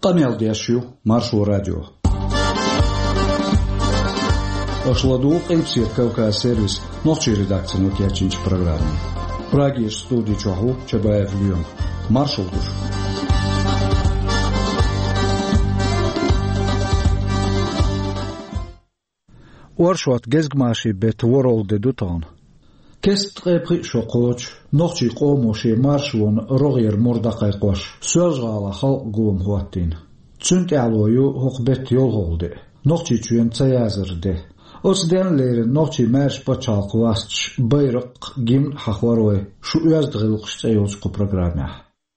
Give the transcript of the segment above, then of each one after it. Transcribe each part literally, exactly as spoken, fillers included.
قميل ديشيو مارشو راديو أشلادوق إبسير كوكا سيرفيس نوخشي редакция نوكياتشинч программы. Прагиш студии чоху Чабаев Львен. Маршал душ. Оршват гезгмаши бет ворол де дутан. Кест қепри шоқоч, нохчи қомоши маршвон рогер мордақай қош. Сөзғала хал гулым хуаттин. Цүнт алою хоқбет йол холде. Нохчи чуен цаязырде. Осден лере нохчи мэрш пачал қвастч байрық гимн хахварой. Шу уяздығылық шцайозку программе.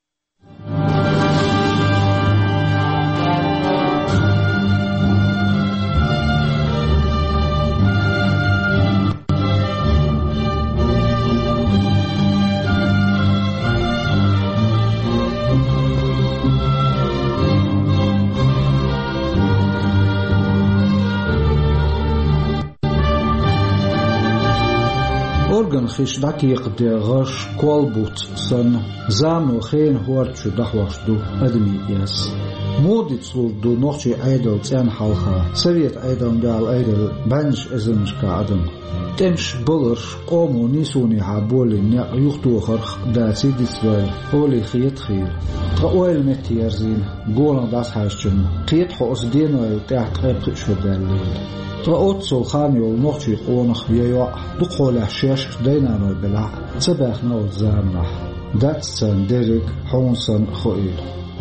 Organ khish daqiq de ghash kolbut san zanu khain huarchu dahwashdu admi yas modit surdu nochi aidal tsan halha soviet aidal gal aidal banj ezmshka adam temsh bolur qomu nisuni haboli nya yuxtu kharx da sidisval oli khiyat khir qawl metierzin golan das haishchun qiyat hos deno taht qib shudalil ترأوتسو خانيول نوخشي قونخ بيوا دقوله شيش دينانو بلا تباخ نو زامنا داتسان ديريك حونسان خويل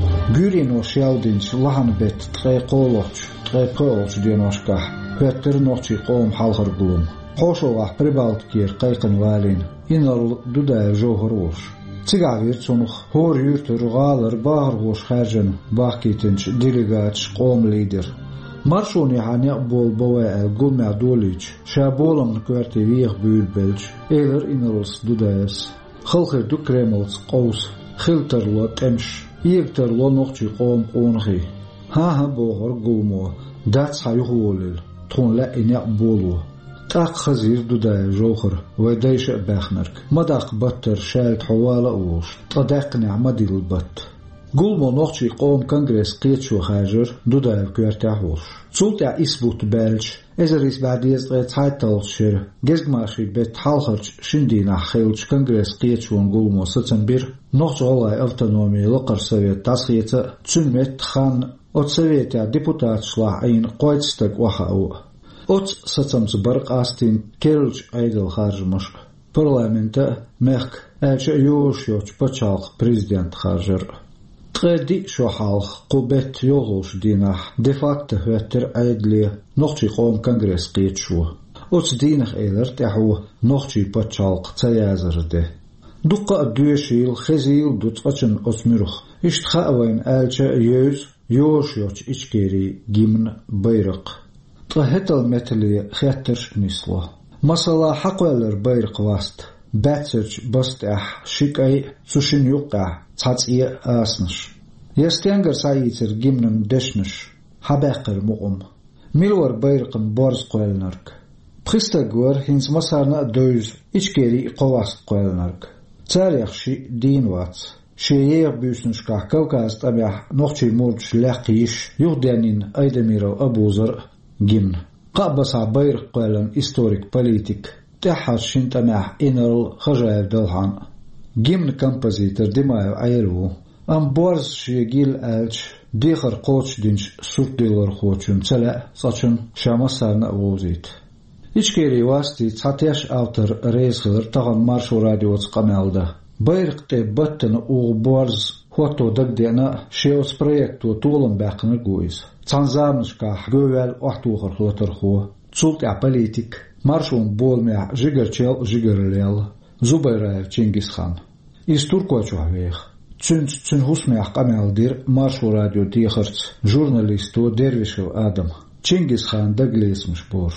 بيرينو شيالدينش لحن بيت تغي قولوش تغي قولوش دينوشكاح بيتر نوخشي قوم حالخر قلوم خوشو واح بريبالت كير قيقن والين إنال دودا جوهروش تيغاوير تونخ هور يورتر غالر باهر غوش خارجن باقيتنش ديليغاتش قوم ليدر Maršoni hanja bol boe gulmea dolič, šā bolam kvarti viech bülbelč, eiler inaros dudēs. Khalkhir du kremels qaus, khilter lo temsh, iekter lo nochchi qom qongi. Ha ha bohar gulmo, dats hayuholil, tron la inya bolo. Taq khazir dudē jokhir, waydaysh bachnerk. Madaq batter shalt hawala oosh, tadaq ni'madil bat. Gulmo nochchi qom kongress qiyetshu khajer dudēv kvartahos. Zulta isbut belch, ezeris badies qet haytalshir, gezgmashi bet halkharch shindina khaylch kongress qiyetshu gulmo satsanbir, nochchi olay autonomi loqar sovet tasqiyeta tsunmet khan ot sovetya deputat shlah ayn qoytstak wahau. Ot satsams barqastin kelch aydal kharjmush. Parlamenta merk elch yosh yoch pachalq prezident kharjer. Treddi shohalch qubet yolsh dinah de facto hötter aidli nochchi qom kongress qiyetshu. Ots dinah eiler tahu nochchi pachalq tsayazerde. Duqa dueshil khazil dutqachin osmirukh. Ishtxa awayn alcha yoz yosh yoch ichkeri gimn bayraq. Tahetal metali khatter nislo. Masala haqwaler bayraq wast. Batsach bastah shikay sushin yuqa tsatsiya asnish. Yastengar sayitser gimnan deshnish habaqir muqum. Milwar bayrqan borz qoyalnark. Pristagor hins masarna döz ichkeri qovast qoyalnark. Tsaryaxshi dinwats. Sheyer büsnishka Kaukaz tabah nochchi murch laqish yuhdanin aydamiro abuzar gimn. Qabasa bayrq qoyalan historik politik. Tahat shintamah inal khajaev dalhan. Gimn compositor dimaev ayru. Am borz shigil elch dikhar qoch dinch surdilar khochum tsala sachun shamasarna wozit. Ichkeri wasti tsatyash autor reisler tagan marshu radiots qamalda. Bayrqte batten u borz hoto dagdena sheos projektu tolan baqna gois. Tsanzamnishka govel ahtukhar khotar kho. Tsulta politik marshun bolmea jigerchel jigerlel. Zubayraev Chingis Khan. Is turkochu avekh. Цүн цүн хусмях камелдир маршу радио тихарц журналисту Дервишев Адам Чингис Хан Даглесмш Борш.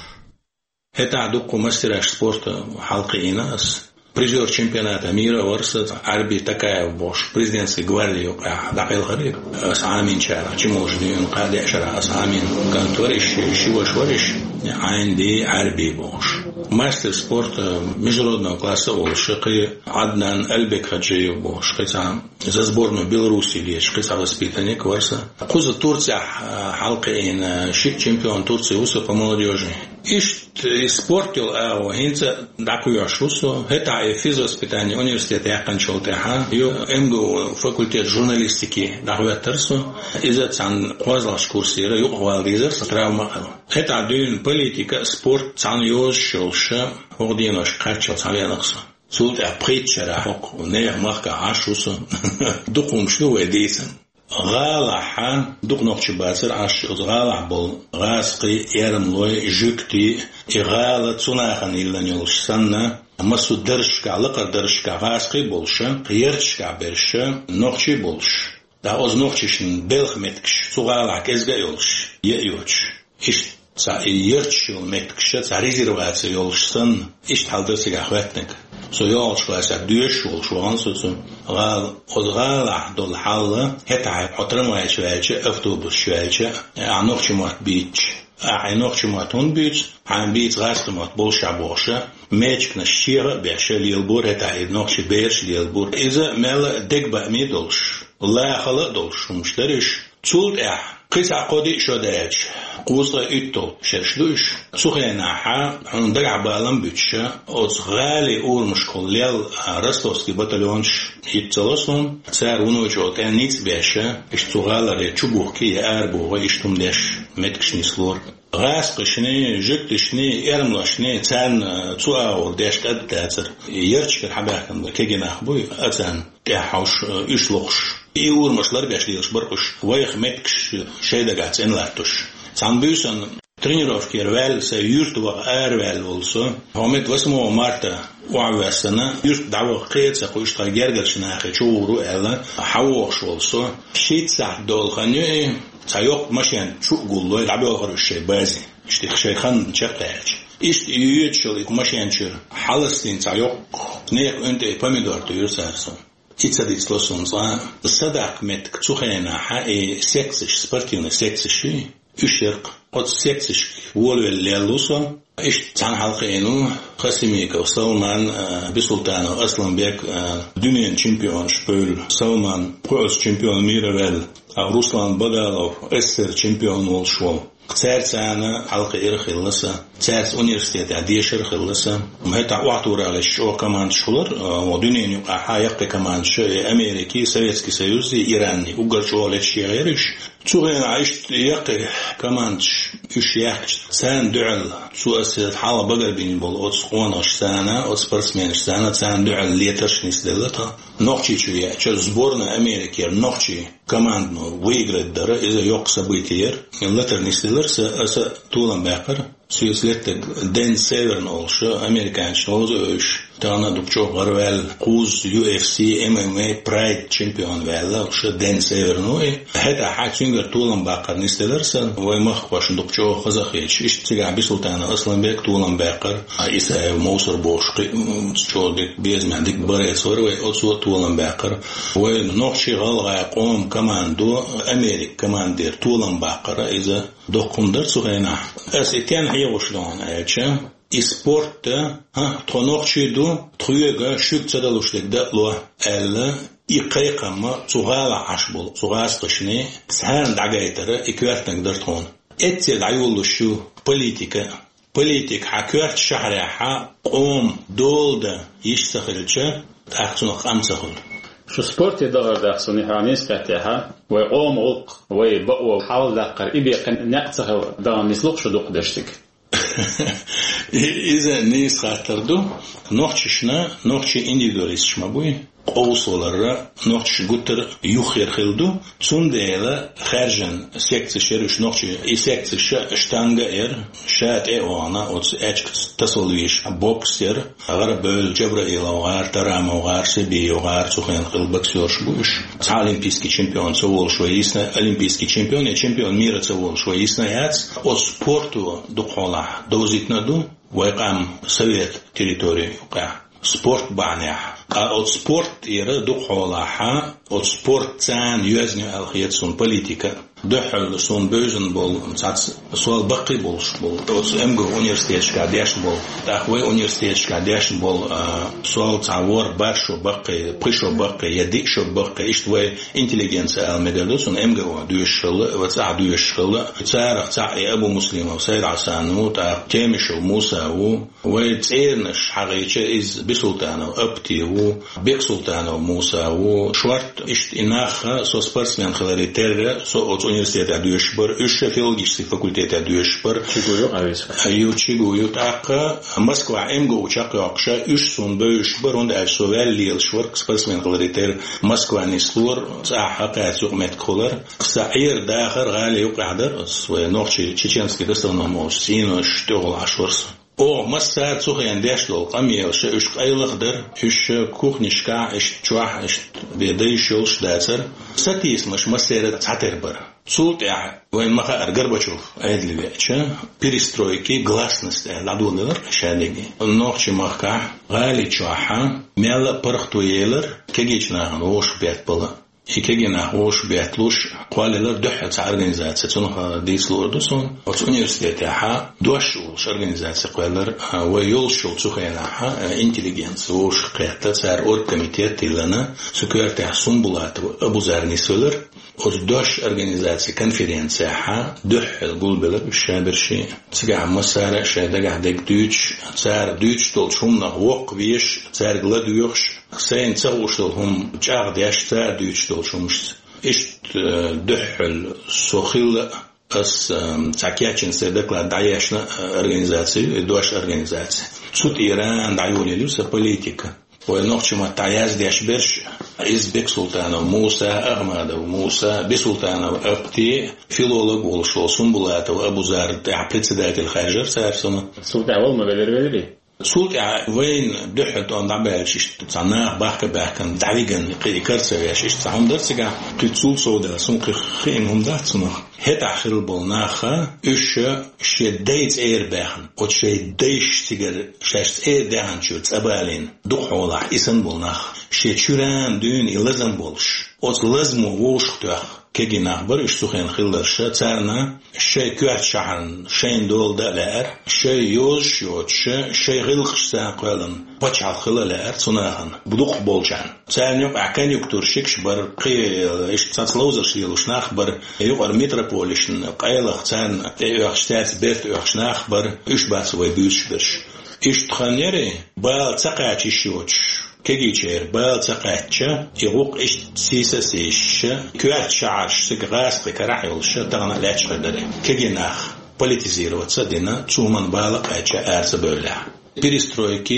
Это адуку мастера спорта халқи инас. Призер чемпионата мира ворсат Арби такая Бош. Президентский гвардии дақил хариб. Асамин чара. Чимошдин қади ашара асамин. Кантвориш шиваш вариш. Айнди Арби Бош. мастер спорта международного класса Олши, Аднан Альбек Хаджиев, Шкайца за сборную Беларуси или Шкайца воспитанник Варса. Куза Турция Халкаин, шик чемпион Турции Уса по молодежи. Ишт испортил, а хинца дакуя шусу. Это и физвоспитание университета я кончил теха. Ю МГУ факультет журналистики дакуя терсу. Из-за цан квазлаш курсира ю квалризер травма. Это дюн политика спорт цан юж шулша. Ординош качал цавянаксу. Суд апритчера хок не махка ашусу. Дукум шну эдисан. غالحان دوق نقش باسر عش غالح بول غاسقي يرم لوي جوكتي إغالة صناخن إلا نيلش سنة مسو درشكا لقر درشكا غاسقي بولشا قيرتشكا برشا نقشي بولش دا أز نقششن بلخ متكش سو غالح كزغا يولش يأيوش إش تا يرتشل متكش تا ريزيرواتي يولش سن إش تحالدرسي غاخواتنك So ja, ich weiß, er durchschul, schon so so. Weil aus Gala dol Halle hätte er Ottermai Schweizer, Autobus Schweizer, er noch schon mal Beach, er noch schon mal Ton Beach, ein Beach reißt mal Bolscha Bolscha, Mädchen na Schira, Bersche Lielbur hätte er noch schon Bersche Lielbur. Ist mel dick bei mir dolsch. La Halle dolsch, umsterisch. Zult er. قيس عقودي شداج قوصة إتو شرشلوش سخينا حا عندك بالام بيتشا أوز غالي أول مشكل ليال رستوسكي بطلونش يتسلسون سار ونوجو كان نيكس بيشا اشتغال ري تشبوكي أربو ويشتم داش متكش نسلور غاس قشني جت شني إرملاشني تان تسوا وداش قد تأثر يرتش كالحباكم كيجنا أخبوي أتان كحوش إشلوش إيور مشلار بيشليش برقش ويخ متكش شيدا قاعد إنلاتوش سام بيوسن тренировки рвали, се юртова арвал олсо. Хамет восьмого марта وعواسنا юрт дава қиятса қойшта гергершна хачуру эла хавош олсо. Шит сах долхани цайок машин чугуллой лабо харушей бази. Штих шейхан чертач. Ist юечел и машинчер. Халастин цайок не өнте помидор то юрсарсон. Ицадис лосунза садак мет кцухена ха и сексиш спортивный сексиши ушерк от сексиш волвел лелусо иш цан халқину хасимика Салман бисултано Асланбек дюниен чемпион шпөл Салман проц чемпион мира вел Руслан Багалов эстер чемпион волшвол церцана халқы ирхилласа церц университет адиш ирхилласа мхета уатура алеш о команд шулар модунен хаяк команд ше Америки Советский Союз Иран угачо алеш яриш цуген аишт як команд ушях сан дуал суасет хала багар бин бол от схонаш сана от спортсмен сана сан дуал леташ нисделата нохчи чуя че сборная Америки нохчи командно выиграть дара из-за yok событий летер нисделерса аса тулан бакар Süyeslettek Den Severn olşu, Amerikançın oldu öş. Tana dukço garvel, kuz U F C, M M A, Pride çempiyon vella, olşu Den Severn oy. Heta haçünger tuğlan bakar nistelersen, vay mah başın dukço kazak yeç. İşte siga bir sultanı Aslanbek tuğlan bakar, İsa Mosul boşqı, çoğdik bezmendik barayet var, vay otsu tuğlan bakar. Vay nohşi galgaya qom komando, Amerik komandir tuğlan bakar, iza dokundar suğayna. Es iten hayavuşluğun ayçı. İsportta ha tonokçidu trüyega şükçadaluşlukda lo elle iqayqama çuğala aşbol çuğas qışni sen dagaytara ikvertnak darton etse dayuluşu politika politik hakert şahraha qom dolda yişsaxilça taqsuq amsaxul شو سبورتي دغر داخسوني هانيس كاتها وقوم غق ويبقوا حاول دقر إبي قن نقصه دغر نسلق شو دوق دشتك إذا نيس خاطردو نوحشنا نوحش إنديفيدواليست شمابوي قوسولارا نوحش قطر يخير خلدو تسونديلا خارجن سيكتش يرش نوحش إي سيكتش شتانغا إر شات إي وانا أوتس إتش تصولويش بوكسير غار بول جبرائيل وغار ترام وغار سبي وغار سخين خل بوكسير شبوش олимпийский чемпион цевол швейисна олимпийский чемпион и чемпион мира цевол швейисна яц от спорту духола дозитнаду вайкам совет территории ука спорт баня от спорт ира духолаха, от спорт цан юзню алхиет сун политика. Дохл сун бözен бол, цац суал бақи болш бол. От эмго университетшка дяш бол. Тахвай университетшка дяш бол суал цавор баршо бақи, пришо бақи, ядикшо бақи, иштвай интеллигенция алмедалу сун эмго дуешшыл, ваца дуешшыл. Царах ца Абу Муслимов, Сайд Асану, та темишо Мусау, вай цернаш хагича из Бисултанов, Аптиу, Бек Султанов Мусау, Шварт ишт инаха со спортсмен халаритер, со от университета дуешбар, ишь филологический факультет дуешбар. Чигую авис. Аю чигую така Москва эмго учака акша ишь сун дуешбар, он аль совел лил шварк спортсмен халаритер Москва нислор, ца хака цугмет колар, саир дахар гали юqaдар, свой ночи чеченский гастроном сино штогл ашварс. О, массар цухен дэшлол, камиелше, уж айлахдер, уж кухнишка, уж чуах, уж бедай шолш дацер. Сатисмаш массер цатербар. Цулт я, вайн маха Горбачев, айдливеча, перестройки, гласность, ладунер, шадеги. Ночи маха, гали чуаха, мяла пархтуелер, кегичнаган, ош пять была. И кегина ош бятлуш قاللر دحت организация цунха дислордусон от университета ха дошулш организация قاللر ويولشул цухена ха интеллигенция ош кета цар оргкомитет илана сукерта сумбулатов абузарни сөлер от дош организация конференция ха духл гулбелер шаберши цга масара шадага дек дуч цар дуч толчумна вок виш цар гладуйш سين تغوشلهم جاغ دياش تادو يشتغلشمش إشت دحل سوخيل أس تاكياتشن سيدكلا داياشنا организации دوش организации سود إيران دايولي لوسا политика ونوخشما تاياز دياش برش إز بك سلطانو موسى أغمادو موسى بسلطانو أبتي فيلولوج والشو سنبولاتو أبو زار تاع председатель خارجر سارسونا سود أول ما بدر بدري سولت وين دحت أن دعبال شيء تصنع بحك بحكم دعيجن قيد كرسة يا شيء تصعم درسجع تتصول صودا سمك خين هم درسنا هت آخر البلناخة إيش شيء دايت إير بحن أو شيء دايش تجر شاش إير دهن شو تقبلين دخوله إسن بلناخ شيء شران دون إلزم بولش أو لازم ووش تأخ كجينا بريش سخين خلر شة ترنا شيء كوات شحن شيء دول دلار شيء يوش يوش شيء غلقش ساقلن بتشعل خلالار صناعن بدوق بولجان سان يوم أكان يكتور شكش بر قي إيش تصلوزر شيلوش نخبر يقر متروبوليشن قيلخ سان يخشتات بيت يخشناخ بر إيش بس ويبيش برش إيش تخنيري بال تقعش يشوش كجيشير بال تقعش يغوق إيش سيسا سيش كوات شعرش سكغاس بكراحيولش تغنى لاتش قدري كجيناخ политизироваться дина цуман бала кача арса бөлля. Перестройки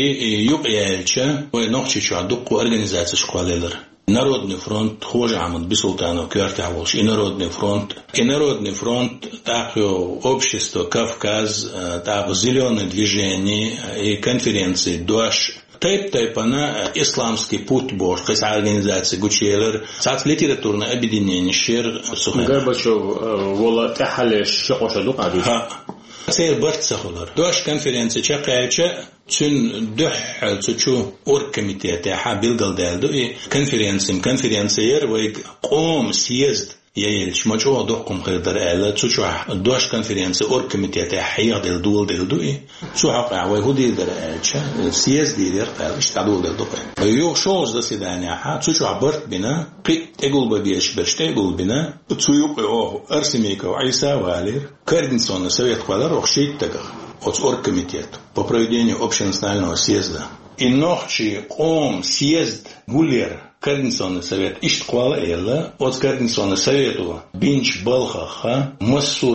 юбьяльча ой нохчичу адуку организация школелер. Народный фронт хоже Ахмад Бисултанов квартаволш и Народный фронт. И Народный фронт так общество Кавказ, так зеленое движение и конференции Дуаш. Тайп тайпана исламский путь бож, кайс организация гучелер, сац литературное объединение шер сухен. Горбачев вола тахале шокошадук аби. Ха. Сей бартсахулар. Дуаш конференция чакаяча цун дух цучу оргкомитет ха билгалдалду и конференциям конференциер вай қом съезд يلش مجموعة دقم خير على تشوح دوش كونفرنس أور كميتة حياة دل دول دل دوي تشوح قاعد ويهودي دل علش سياس دي دير قاعد تدول دل دوي يو شوز ده سيدانيا ها تشوح برت بنا قي تقول بديش برش تقول بنا تسويق أو أرسميك وعيسى وعلير كاردنسون سويت قدر وخشيت تجر أور كميتة по проведению общенационального съезда и ночи قوم съезд гулер Координационный совет Иштқвала Элла от Координационного совета Бинч Балхаха Массу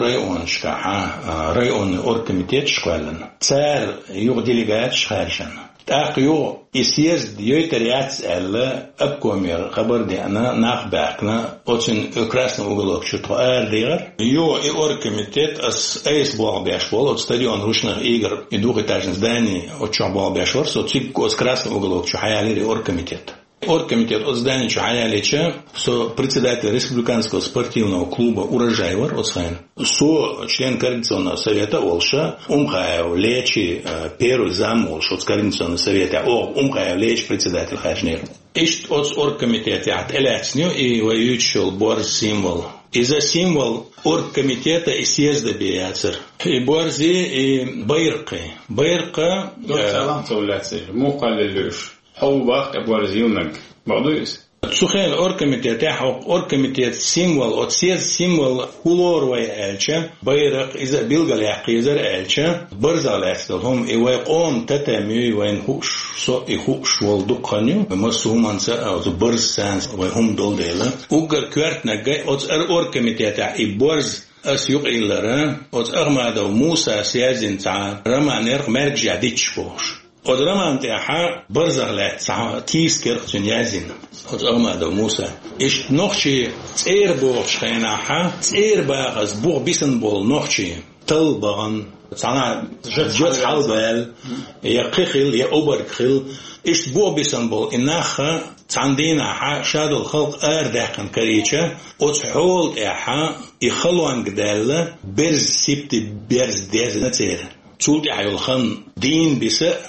районшка районный оргкомитет шквален царь его делегат шхаршан так его и съезд йойта ряц Элла обкомер хабар диана нахбакна очень красный уголок что-то ардигар его и оргкомитет с эйс балбяшвол от стадион ручных игр и двухэтажное здание от чабалбяшвор со цик с красный уголок что хаяли оргкомитет Оргкомитет от Зданича Аялича, со председатель Республиканского спортивного клуба «Урожайвар» Оцхайн, со член Координационного совета Олша, Умхаев Лечи, первый зам Олша от Координационного совета, о, Умхаев Леч, председатель Хажнир. Ишт от оргкомитета от Эляцню и воючил борз символ. И за символ оргкомитета и съезда Бияцер. И борзи, и байрки. Байрка... Салам цауляци, мукалилюш. Хаубах борзиунак. Бадуис. Сухен оргкомитет, яхок оргкомитет символ, от съезд символ хулорвай эльча, байрак иза билгаляк изар эльча, барзаляцтал, хом и вайқом татамю и вайнхуш, со и хуш волдукханю, масуманца, от барзсанс, вайхум долдела. Угар квартнагай, от оргкомитета и борз, أس يقيلره أز أغمد موسى سيازن تاع رمانير مرجع ديتشبوش أز رمان تاعها برزغلات تاع تيس كرختن يازن أز أغمد موسى إيش نخشي تير بوش خيناها تير باغز بوغ بيسن بول نخشي تلبغن تاعنا جت حلبال يا قخل يا أوبر قخل إيش بوغ بيسن بول إناخا تعندينا شاد الخلق أرداقن كريتشا وتحول إيحا يخلوان قدالة برز سيبتي برز ديز نتير تولد عيولخان دين بسا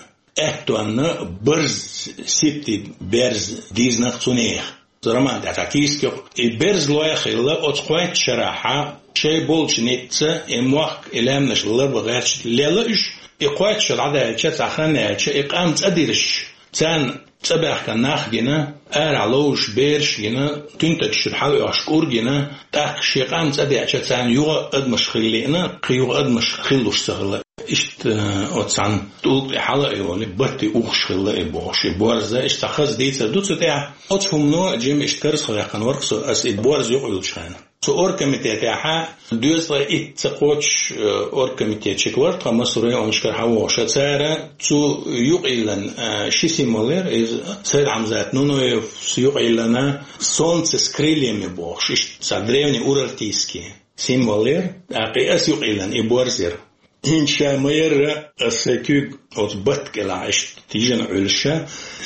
أهتوانا برز سيبتي برز ديز نقصونيخ زرمان دعتاكيس كيو برز لويا خيلا وتقويت شراحة شي بولش نيتسا إمواق إلامنش اللرب غيرش ليلش إقويتش العدالة تاخرانيش إقام تأديرش تان تبعك كان ناخجنا أر علوش بيرش جنا تنتج الحلقة عشكور جنا تاخ شيقان تدي عشان تان يوغا أدمش خلينا قيوغا أدمش خلوش سهلا إشت أتسان تقول الحلقة يوني بتي أوخش خلا إبوش إبوارزة إشت خز ديت دوت تاع أتفهم نوع جيم إشتكرس خلا كان ورقص أس إبوارز يقولوا شان سو أوركميتة تاعها دوزلا إتقوش أوركميتة شكورت خمسوري أنشكر حواش تسارة تو يقيلن شيسي مولر إز سيد عمزات نونو يقيلنا سونس سكريليم يبوش إيش صدريوني أورارتيسكي سيمولر أقي أس يقيلن إبوارزير إنشا مير أسكيك أتبت كلاش تيجن علشة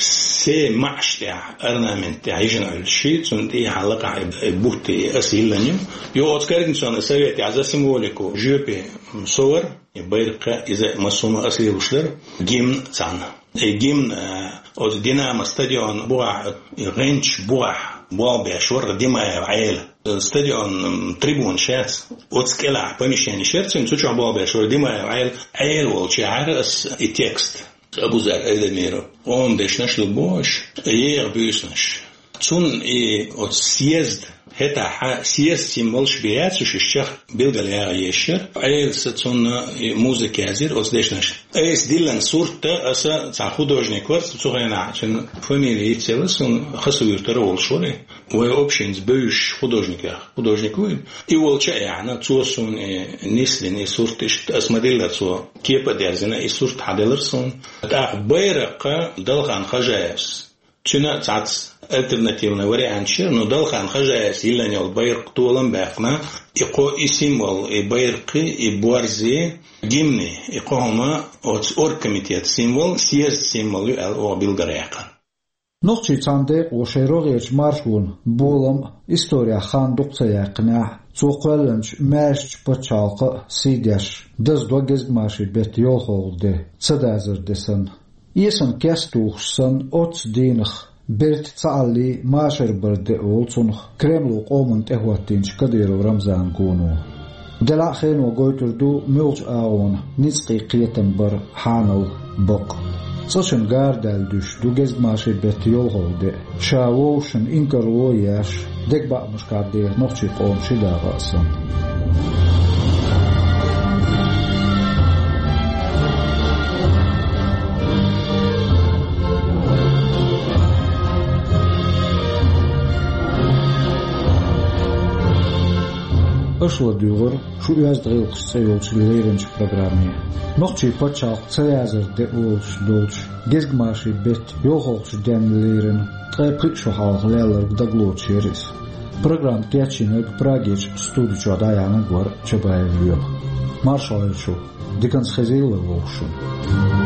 سي معش تاع أرنامن تاع يجن علشة تنتي حلقة بوتي أسيلني يو أتكلم سان سويت عزا سيمبوليكو جوبي صور يبيرق إذا مسومة أسيل وشلر جيم سان جيم أو دينامو ستاديون بوع غنش بوع بوع بيشور ديما عيلة стадион трибун шерц от скела помещение шерцем суча было бы что дима айл айл волчарас и текст абузар эдемиро он дешнаш лбош ер бюснаш цун и от съезд это съезд символ шбият шишчах билгалия ешер айл сацун музыки азир от дешнаш эс дилан сурта аса ца художник варс цугайна чин фамилии целос он хасуиртер волшори وهي اوبشنز بيش خدوجنيكا خدوجنيكوين и волча яна цусун нислин и суртиш асмадилла цу кепа дерзина и сурт хаделерсон та байрака далхан хажаес чина цац альтернативный вариант шир но далхан хажаес иланел байрк толан бахна и ко и символ и байрки и борзи гимны и кома от оргкомитет символ съезд символ ал билгаряка نقطة عندك وشيروغيش مارشون بولم إستوريا خان دكتور يقنع سوقلنش ماشش بتشالق سيدش دز دوجز ماشي بيت يوخول ده صدازر دسن يسن كاستوخسن أوت دينخ بيرت تعلي ماشر برد أولتونخ كريملو قومن تهوتينش كديرو رمزان كونو دلع خين وقويتر دو ميوج آون نسقي قيتن حانو بق صشن قاردال دوش دو جزء ماشي بيت يوغل شاووشن إنكرو ياش دك بقى مش قاردير نوخشي قوم شدا غاسن أشوى ديغر شو يازدغي قصة يولش ليرنش برنامج نقطي بتشاق تيازر دولش دولش جزء ماشي بيت يوغلش دم ليرن تقيب شو حال ليلر دغلوت شيريس برنامج تياتشينك براغيش ستوديو دايانا غور چبايل يو مارشال شو ديكنس خزيل ووشو